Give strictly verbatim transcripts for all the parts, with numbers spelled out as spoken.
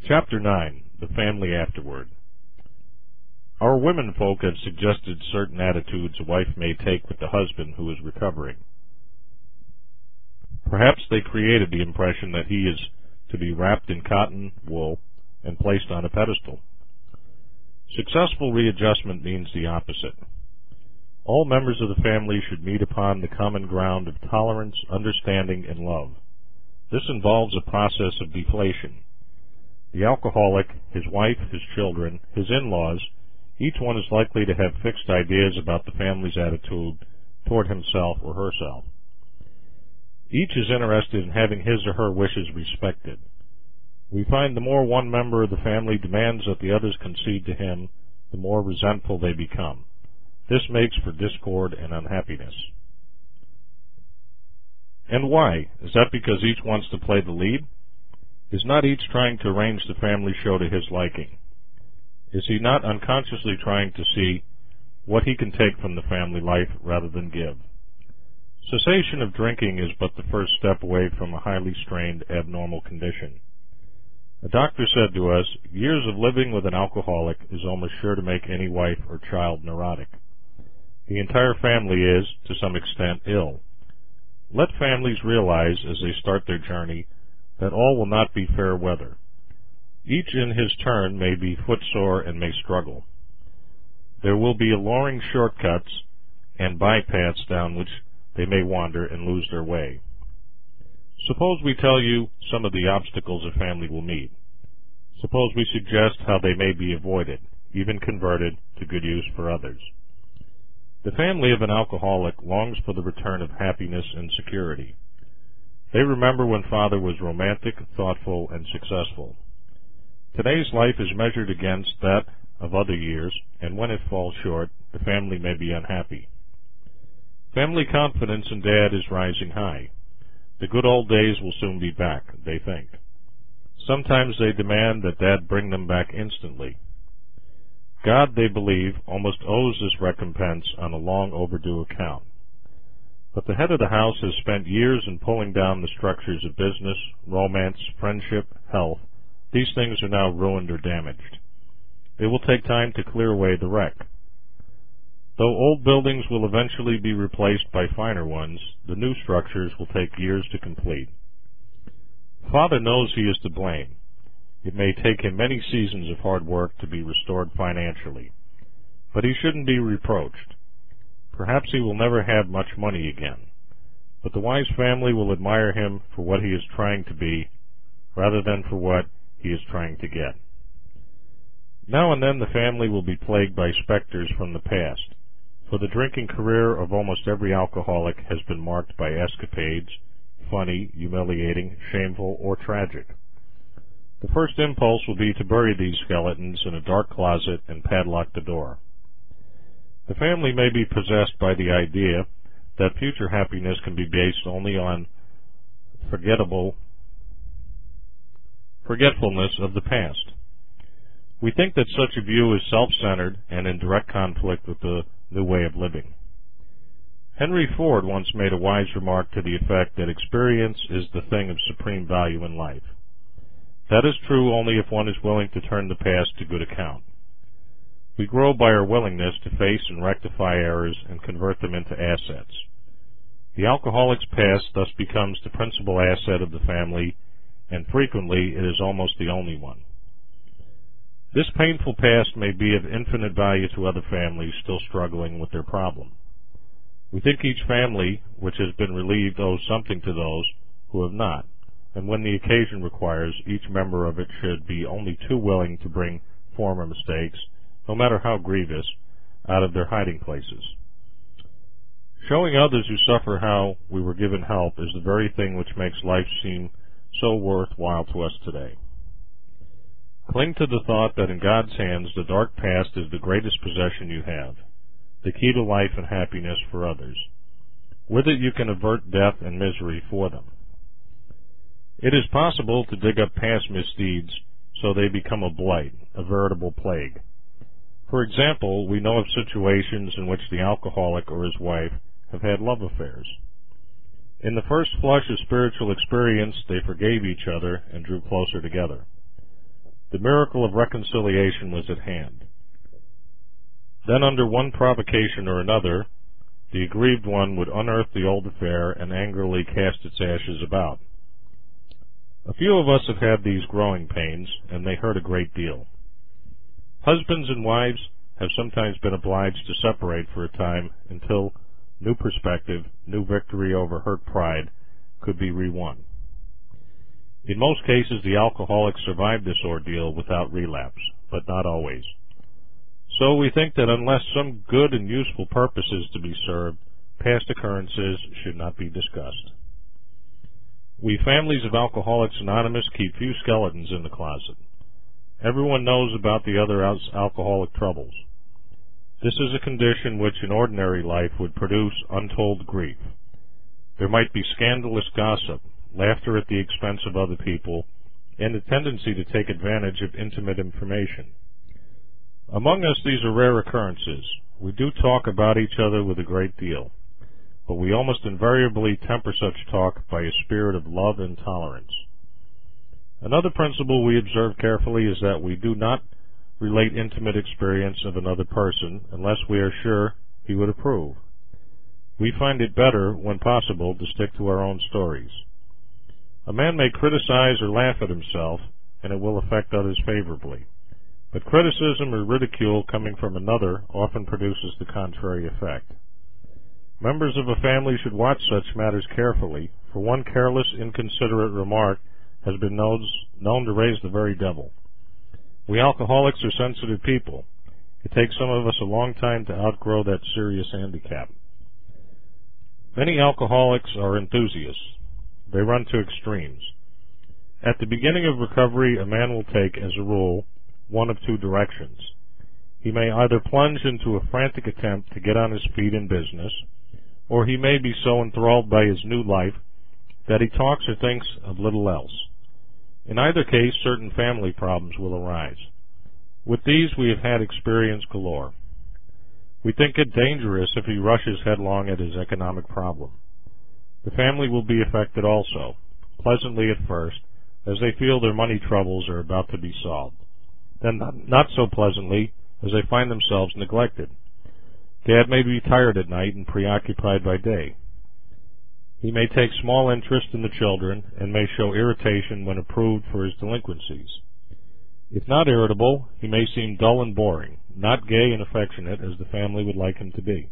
Chapter nine. The Family Afterward. Our women folk have suggested certain attitudes a wife may take with the husband who is recovering. Perhaps they created the impression that he is to be wrapped in cotton wool and placed on a pedestal. Successful readjustment means the opposite. All members of the family should meet upon the common ground of tolerance, understanding, and love. This involves a process of deflation. The alcoholic, his wife, his children, his in-laws, each one is likely to have fixed ideas about the family's attitude toward himself or herself. Each is interested in having his or her wishes respected. We find the more one member of the family demands that the others concede to him, the more resentful they become. This makes for discord and unhappiness. And why? Is that because each wants to play the lead? Is not each trying to arrange the family show to his liking? Is he not unconsciously trying to see what he can take from the family life rather than give? Cessation of drinking is but the first step away from a highly strained, abnormal condition. A doctor said to us, years of living with an alcoholic is almost sure to make any wife or child neurotic. The entire family is, to some extent, ill. Let families realize, as they start their journey, that all will not be fair weather. Each in his turn may be footsore and may struggle. There will be alluring shortcuts and bypaths down which they may wander and lose their way. Suppose we tell you some of the obstacles a family will meet. Suppose we suggest how they may be avoided, even converted to good use for others. The family of an alcoholic longs for the return of happiness and security. They remember when father was romantic, thoughtful, and successful. Today's life is measured against that of other years, and when it falls short, the family may be unhappy. Family confidence in Dad is rising high. The good old days will soon be back, they think. Sometimes they demand that Dad bring them back instantly. God, they believe, almost owes this recompense on a long overdue account. But the head of the house has spent years in pulling down the structures of business, romance, friendship, health. These things are now ruined or damaged. It will take time to clear away the wreck. Though old buildings will eventually be replaced by finer ones, the new structures will take years to complete. Father knows he is to blame. It may take him many seasons of hard work to be restored financially, but he shouldn't be reproached. Perhaps he will never have much money again, but the wise family will admire him for what he is trying to be, rather than for what he is trying to get. Now and then the family will be plagued by specters from the past, for the drinking career of almost every alcoholic has been marked by escapades, funny, humiliating, shameful, or tragic. The first impulse will be to bury these skeletons in a dark closet and padlock the door. The family may be possessed by the idea that future happiness can be based only on forgettable forgetfulness of the past. We think that such a view is self-centered and in direct conflict with the new way of living. Henry Ford once made a wise remark to the effect that experience is the thing of supreme value in life. That is true only if one is willing to turn the past to good account. We grow by our willingness to face and rectify errors and convert them into assets. The alcoholic's past thus becomes the principal asset of the family, and frequently it is almost the only one. This painful past may be of infinite value to other families still struggling with their problem. We think each family which has been relieved owes something to those who have not, and when the occasion requires, each member of it should be only too willing to bring former mistakes, no matter how grievous, out of their hiding places. Showing others who suffer how we were given help is the very thing which makes life seem so worthwhile to us today. Cling to the thought that in God's hands the dark past is the greatest possession you have, the key to life and happiness for others. With it you can avert death and misery for them. It is possible to dig up past misdeeds so they become a blight, a veritable plague. For example, we know of situations in which the alcoholic or his wife have had love affairs. In the first flush of spiritual experience, they forgave each other and drew closer together. The miracle of reconciliation was at hand. Then, under one provocation or another, the aggrieved one would unearth the old affair and angrily cast its ashes about. A few of us have had these growing pains, and they hurt a great deal. Husbands and wives have sometimes been obliged to separate for a time until new perspective, new victory over hurt pride could be re-won. In most cases, the alcoholic survived this ordeal without relapse, but not always. So we think that unless some good and useful purpose is to be served, past occurrences should not be discussed. We families of Alcoholics Anonymous keep few skeletons in the closet. Everyone knows about the other alcoholic troubles. This is a condition which in ordinary life would produce untold grief. There might be scandalous gossip, laughter at the expense of other people, and a tendency to take advantage of intimate information. Among us, these are rare occurrences. We do talk about each other with a great deal, but we almost invariably temper such talk by a spirit of love and tolerance. Another principle we observe carefully is that we do not relate intimate experience of another person unless we are sure he would approve. We find it better, when possible, to stick to our own stories. A man may criticize or laugh at himself, and it will affect others favorably. But criticism or ridicule coming from another often produces the contrary effect. Members of a family should watch such matters carefully, for one careless, inconsiderate remark has been known, known to raise the very devil. We alcoholics are sensitive people. It takes some of us a long time to outgrow that serious handicap. Many alcoholics are enthusiasts. They run to extremes. At the beginning of recovery, a man will take, as a rule, one of two directions. He may either plunge into a frantic attempt to get on his feet in business, or he may be so enthralled by his new life that he talks or thinks of little else. In either case, certain family problems will arise. With these, we have had experience galore. We think it dangerous if he rushes headlong at his economic problem. The family will be affected also, pleasantly at first, as they feel their money troubles are about to be solved. Then not so pleasantly as they find themselves neglected. Dad may be tired at night and preoccupied by day. He may take small interest in the children and may show irritation when approved for his delinquencies. If not irritable, he may seem dull and boring, not gay and affectionate as the family would like him to be.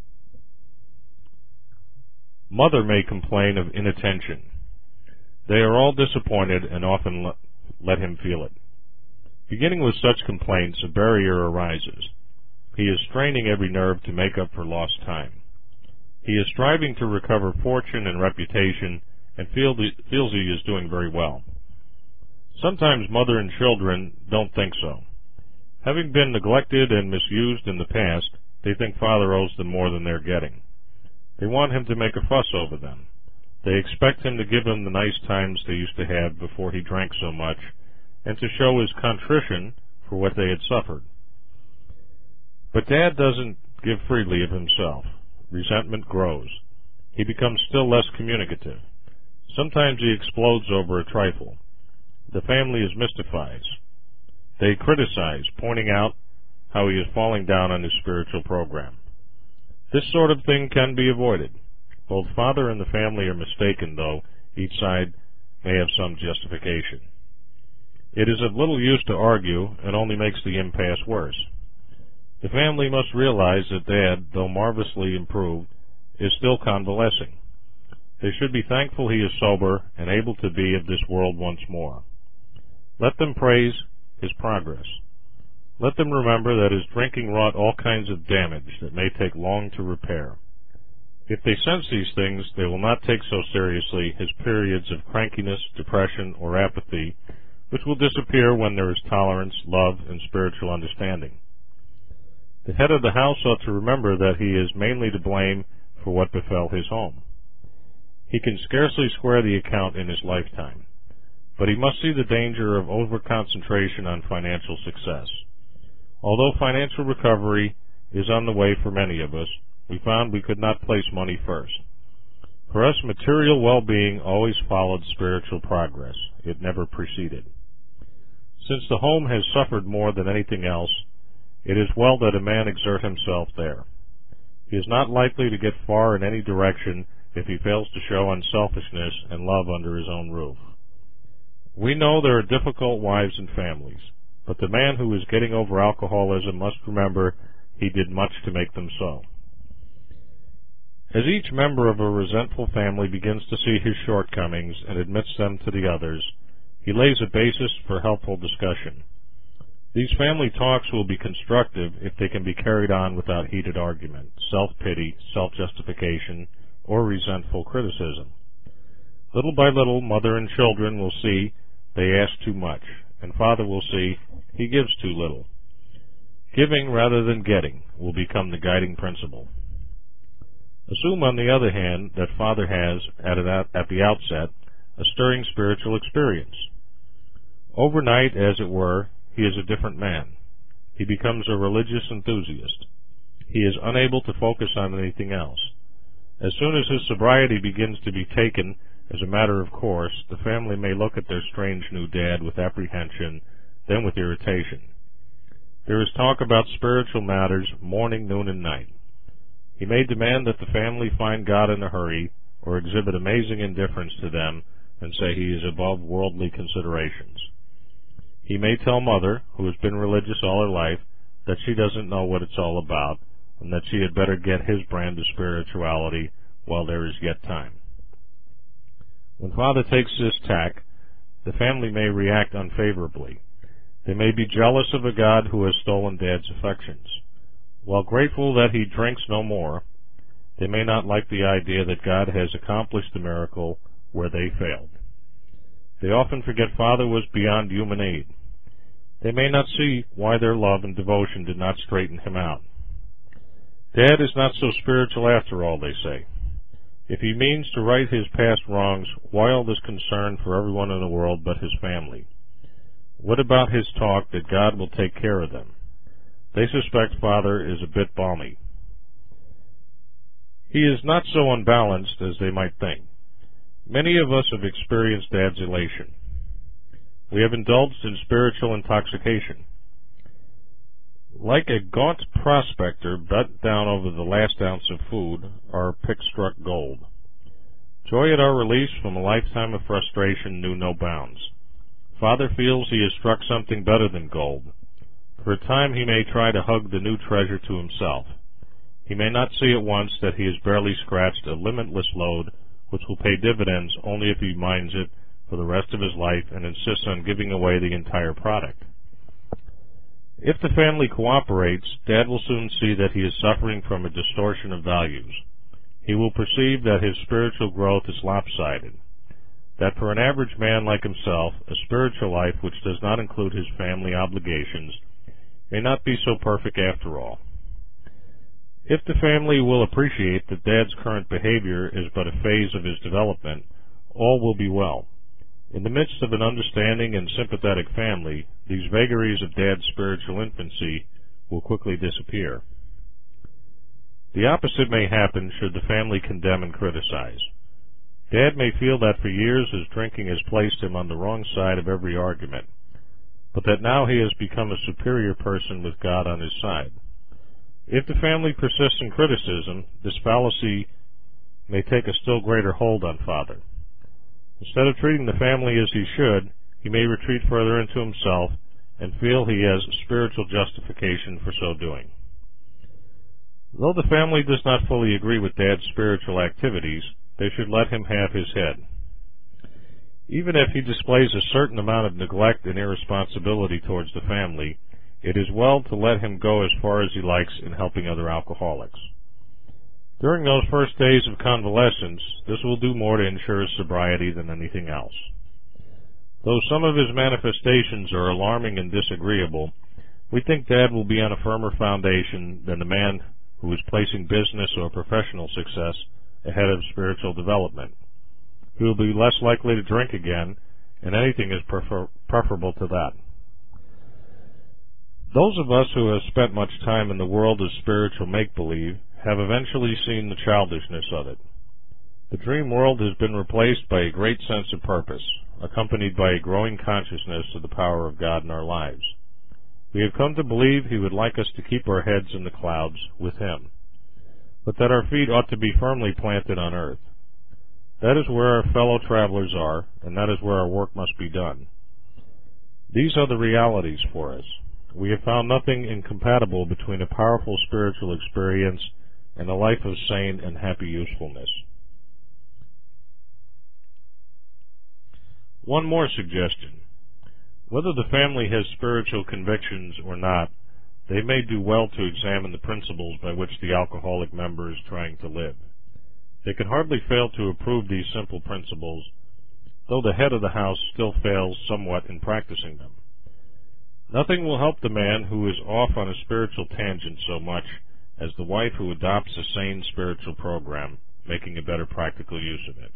Mother may complain of inattention. They are all disappointed and often let, let him feel it. Beginning with such complaints, a barrier arises. He is straining every nerve to make up for lost time. He is striving to recover fortune and reputation and feel the, feels he is doing very well. Sometimes mother and children don't think so. Having been neglected and misused in the past, they think father owes them more than they're getting. They want him to make a fuss over them. They expect him to give them the nice times they used to have before he drank so much, and to show his contrition for what they had suffered. But Dad doesn't give freely of himself. Resentment grows. He becomes still less communicative. Sometimes he explodes over a trifle. The family is mystified. They criticize, pointing out how he is falling down on his spiritual program. This sort of thing can be avoided. Both father and the family are mistaken, though each side may have some justification. It is of little use to argue, and only makes the impasse worse. The family must realize that Dad, though marvelously improved, is still convalescing. They should be thankful he is sober and able to be of this world once more. Let them praise his progress. Let them remember that his drinking wrought all kinds of damage that may take long to repair. If they sense these things, they will not take so seriously his periods of crankiness, depression, or apathy, which will disappear when there is tolerance, love, and spiritual understanding. The head of the house ought to remember that he is mainly to blame for what befell his home. He can scarcely square the account in his lifetime, but he must see the danger of over-concentration on financial success. Although financial recovery is on the way for many of us, we found we could not place money first. For us, material well-being always followed spiritual progress. It never preceded. Since the home has suffered more than anything else, it is well that a man exert himself there. He is not likely to get far in any direction if he fails to show unselfishness and love under his own roof. We know there are difficult wives and families, but the man who is getting over alcoholism must remember he did much to make them so. As each member of a resentful family begins to see his shortcomings and admits them to the others, he lays a basis for helpful discussion. These family talks will be constructive if they can be carried on without heated argument, self-pity, self-justification, or resentful criticism. Little by little, mother and children will see they ask too much, and father will see he gives too little. Giving rather than getting will become the guiding principle. Assume, on the other hand, that father has, at, it, at the outset, a stirring spiritual experience. Overnight, as it were, he is a different man. He becomes a religious enthusiast. He is unable to focus on anything else. As soon as his sobriety begins to be taken as a matter of course, the family may look at their strange new dad with apprehension, then with irritation. There is talk about spiritual matters morning, noon, and night. He may demand that the family find God in a hurry, or exhibit amazing indifference to them, and say he is above worldly considerations. He may tell mother, who has been religious all her life, that she doesn't know what it's all about, and that she had better get his brand of spirituality while there is yet time. When father takes this tack, the family may react unfavorably. They may be jealous of a God who has stolen dad's affections. While grateful that he drinks no more, they may not like the idea that God has accomplished the miracle where they failed. They often forget father was beyond human aid. They may not see why their love and devotion did not straighten him out. Dad is not so spiritual after all, they say. If he means to right his past wrongs, why all this concern for everyone in the world but his family? What about his talk that God will take care of them? They suspect father is a bit balmy. He is not so unbalanced as they might think. Many of us have experienced dad's elation. We have indulged in spiritual intoxication. Like a gaunt prospector bent down over the last ounce of food, our pick struck gold. Joy at our release from a lifetime of frustration knew no bounds. Father feels he has struck something better than gold. For a time he may try to hug the new treasure to himself. He may not see at once that he has barely scratched a limitless load which will pay dividends only if he mines it for the rest of his life and insists on giving away the entire product. If the family cooperates, Dad will soon see that he is suffering from a distortion of values. He will perceive that his spiritual growth is lopsided, that for an average man like himself, a spiritual life which does not include his family obligations may not be so perfect after all. If the family will appreciate that Dad's current behavior is but a phase of his development, all will be well. In the midst of an understanding and sympathetic family, these vagaries of Dad's spiritual infancy will quickly disappear. The opposite may happen should the family condemn and criticize. Dad may feel that for years his drinking has placed him on the wrong side of every argument, but that now he has become a superior person with God on his side. If the family persists in criticism, this fallacy may take a still greater hold on father. Instead of treating the family as he should, he may retreat further into himself and feel he has spiritual justification for so doing. Though the family does not fully agree with Dad's spiritual activities, they should let him have his head. Even if he displays a certain amount of neglect and irresponsibility towards the family, it is well to let him go as far as he likes in helping other alcoholics. During those first days of convalescence, this will do more to ensure his sobriety than anything else. Though some of his manifestations are alarming and disagreeable, we think Dad will be on a firmer foundation than the man who is placing business or professional success ahead of spiritual development. He will be less likely to drink again, and anything is prefer preferable to that. Those of us who have spent much time in the world of spiritual make-believe have eventually seen the childishness of it. The dream world has been replaced by a great sense of purpose, accompanied by a growing consciousness of the power of God in our lives. We have come to believe He would like us to keep our heads in the clouds with Him, but that our feet ought to be firmly planted on earth. That is where our fellow travelers are, and that is where our work must be done. These are the realities for us. We have found nothing incompatible between a powerful spiritual experience and a life of sane and happy usefulness. One more suggestion. Whether the family has spiritual convictions or not, they may do well to examine the principles by which the alcoholic member is trying to live. They can hardly fail to approve these simple principles, though the head of the house still fails somewhat in practicing them. Nothing will help the man who is off on a spiritual tangent so much as the wife who adopts a sane spiritual program, making a better practical use of it.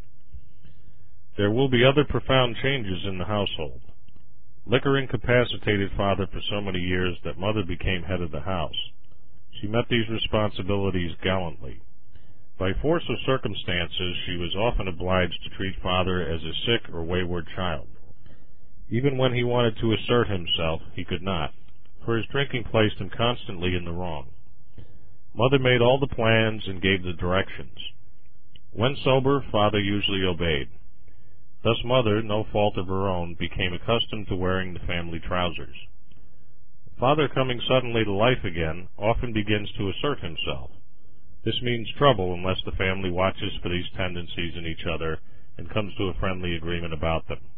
There will be other profound changes in the household. Liquor incapacitated father for so many years that mother became head of the house. She met these responsibilities gallantly. By force of circumstances, she was often obliged to treat father as a sick or wayward child. Even when he wanted to assert himself, he could not, for his drinking placed him constantly in the wrong. Mother made all the plans and gave the directions. When sober, father usually obeyed. Thus mother, no fault of her own, became accustomed to wearing the family trousers. Father, coming suddenly to life again, often begins to assert himself. This means trouble unless the family watches for these tendencies in each other and comes to a friendly agreement about them.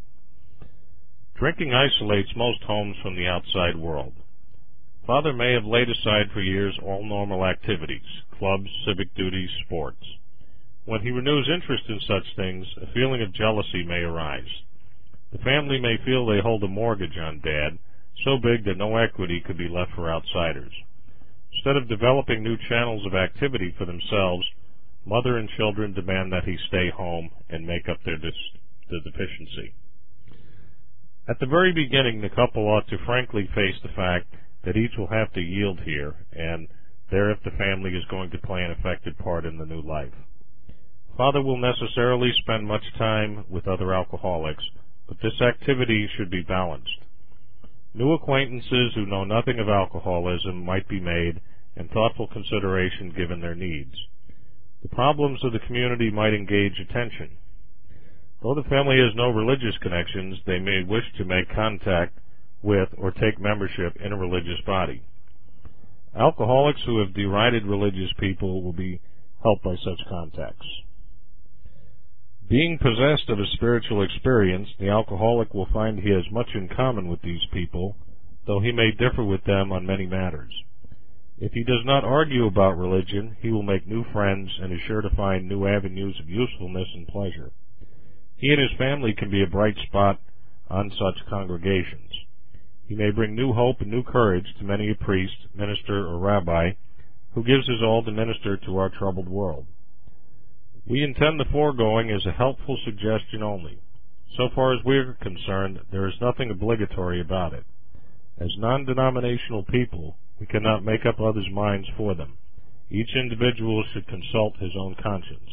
Drinking isolates most homes from the outside world. Father may have laid aside for years all normal activities, clubs, civic duties, sports. When he renews interest in such things, a feeling of jealousy may arise. The family may feel they hold a mortgage on Dad, so big that no equity could be left for outsiders. Instead of developing new channels of activity for themselves, mother and children demand that he stay home and make up their, dis- their deficiency. At the very beginning, the couple ought to frankly face the fact that each will have to yield here, and there if the family is going to play an effective part in the new life. Father will necessarily spend much time with other alcoholics, but this activity should be balanced. New acquaintances who know nothing of alcoholism might be made, and thoughtful consideration given their needs. The problems of the community might engage attention. Though the family has no religious connections, they may wish to make contact with or take membership in a religious body. Alcoholics who have derided religious people will be helped by such contacts. Being possessed of a spiritual experience, the alcoholic will find he has much in common with these people, though he may differ with them on many matters. If he does not argue about religion, he will make new friends and is sure to find new avenues of usefulness and pleasure. He and his family can be a bright spot on such congregations. He may bring new hope and new courage to many a priest, minister, or rabbi who gives his all to minister to our troubled world. We intend the foregoing as a helpful suggestion only. So far as we are concerned, there is nothing obligatory about it. As non-denominational people, we cannot make up others' minds for them. Each individual should consult his own conscience.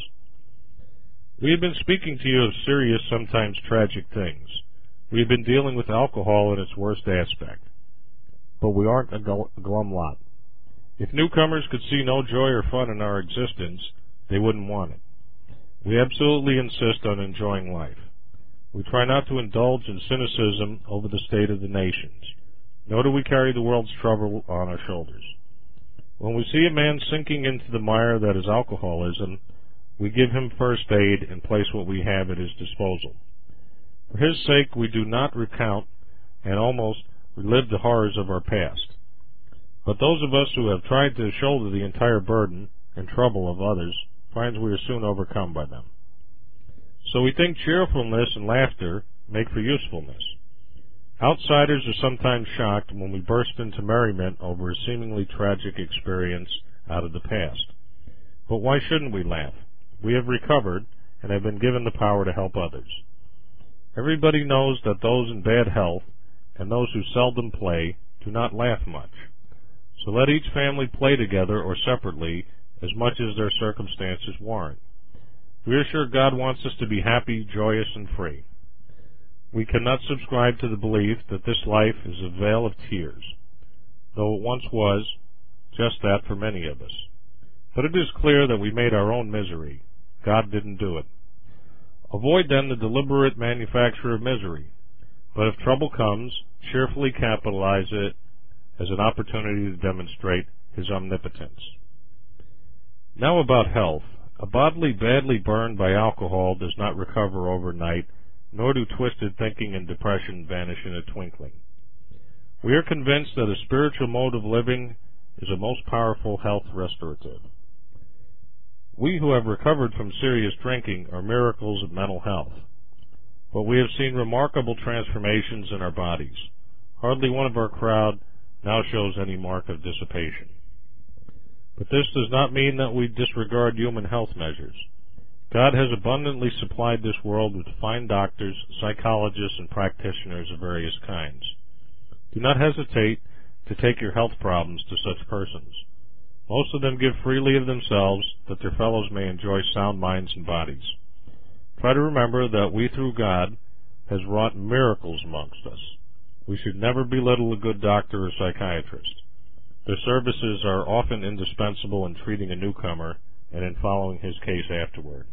We have been speaking to you of serious, sometimes tragic things. We have been dealing with alcohol in its worst aspect. But we aren't a glum lot. If newcomers could see no joy or fun in our existence, they wouldn't want it. We absolutely insist on enjoying life. We try not to indulge in cynicism over the state of the nations, nor do we carry the world's trouble on our shoulders. When we see a man sinking into the mire that is alcoholism, we give him first aid and place what we have at his disposal. For his sake, we do not recount and almost relive the horrors of our past. But those of us who have tried to shoulder the entire burden and trouble of others finds we are soon overcome by them. So we think cheerfulness and laughter make for usefulness. Outsiders are sometimes shocked when we burst into merriment over a seemingly tragic experience out of the past. But why shouldn't we laugh? We have recovered and have been given the power to help others. Everybody knows that those in bad health and those who seldom play do not laugh much. So let each family play together or separately as much as their circumstances warrant. We are sure God wants us to be happy, joyous, and free. We cannot subscribe to the belief that this life is a vale of tears, though it once was just that for many of us. But it is clear that we made our own misery. God didn't do it. Avoid then the deliberate manufacture of misery, but if trouble comes, cheerfully capitalize it as an opportunity to demonstrate His omnipotence. Now about health. A body badly burned by alcohol does not recover overnight, nor do twisted thinking and depression vanish in a twinkling. We are convinced that a spiritual mode of living is a most powerful health restorative. We who have recovered from serious drinking are miracles of mental health, but we have seen remarkable transformations in our bodies. Hardly one of our crowd now shows any mark of dissipation. But this does not mean that we disregard human health measures. God has abundantly supplied this world with fine doctors, psychologists, and practitioners of various kinds. Do not hesitate to take your health problems to such persons. Most of them give freely of themselves that their fellows may enjoy sound minds and bodies. Try to remember that we, through God, has wrought miracles amongst us. We should never belittle a good doctor or psychiatrist. Their services are often indispensable in treating a newcomer and in following his case afterward.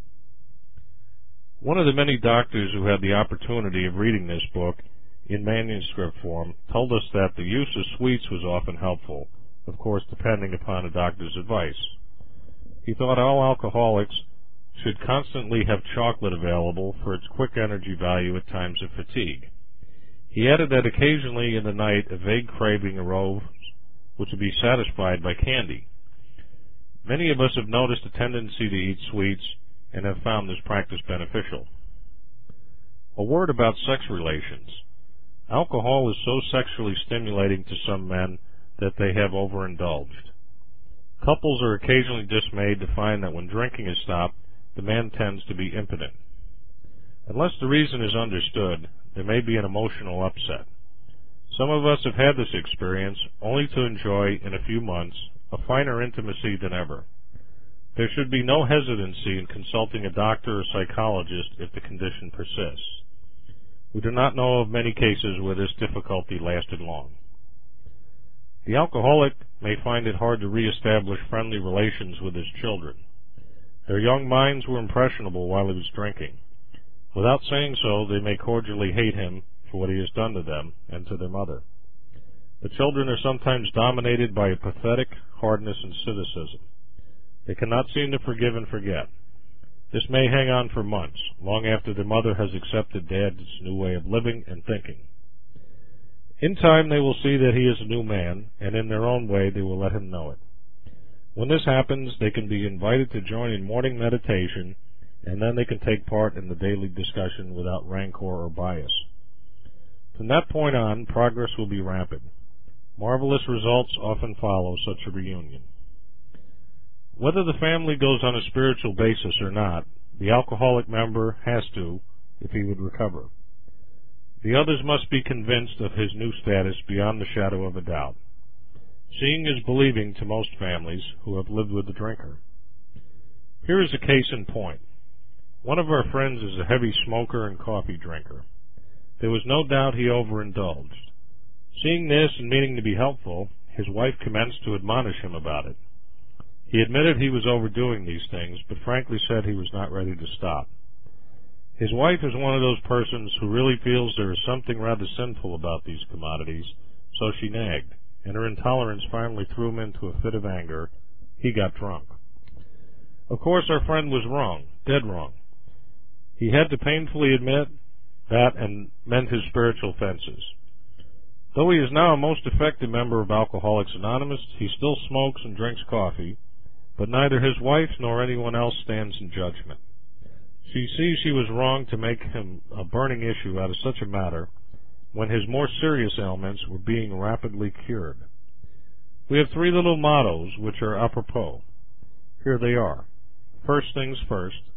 One of the many doctors who had the opportunity of reading this book in manuscript form told us that the use of sweets was often helpful, of course depending upon a doctor's advice. He thought all alcoholics should constantly have chocolate available for its quick energy value at times of fatigue. He added that occasionally in the night a vague craving arose, which would be satisfied by candy. Many of us have noticed a tendency to eat sweets and have found this practice beneficial. A word about sex relations. Alcohol is so sexually stimulating to some men that they have overindulged. Couples are occasionally dismayed to find that when drinking is stopped, the man tends to be impotent. Unless the reason is understood, there may be an emotional upset. Some of us have had this experience only to enjoy, in a few months, a finer intimacy than ever. There should be no hesitancy in consulting a doctor or psychologist if the condition persists. We do not know of many cases where this difficulty lasted long. The alcoholic may find it hard to reestablish friendly relations with his children. Their young minds were impressionable while he was drinking. Without saying so, they may cordially hate him for what he has done to them and to their mother. The children are sometimes dominated by a pathetic hardness and cynicism. They cannot seem to forgive and forget. This may hang on for months, long after their mother has accepted Dad's new way of living and thinking. In time they will see that he is a new man, and in their own way they will let him know it. When this happens, they can be invited to join in morning meditation, and then they can take part in the daily discussion without rancor or bias. From that point on, progress will be rapid. Marvelous results often follow such a reunion. Whether the family goes on a spiritual basis or not, the alcoholic member has to, if he would recover. The others must be convinced of his new status beyond the shadow of a doubt. Seeing is believing to most families who have lived with the drinker. Here is a case in point. One of our friends is a heavy smoker and coffee drinker. There was no doubt he overindulged. Seeing this and meaning to be helpful, his wife commenced to admonish him about it. He admitted he was overdoing these things, but frankly said he was not ready to stop. His wife is one of those persons who really feels there is something rather sinful about these commodities, so she nagged, and her intolerance finally threw him into a fit of anger. He got drunk. Of course, our friend was wrong, dead wrong. He had to painfully admit that and mend his spiritual fences. Though he is now a most effective member of Alcoholics Anonymous, he still smokes and drinks coffee, but neither his wife nor anyone else stands in judgment. She sees she was wrong to make him a burning issue out of such a matter when his more serious ailments were being rapidly cured. We have three little mottos which are apropos. Here they are. First things first,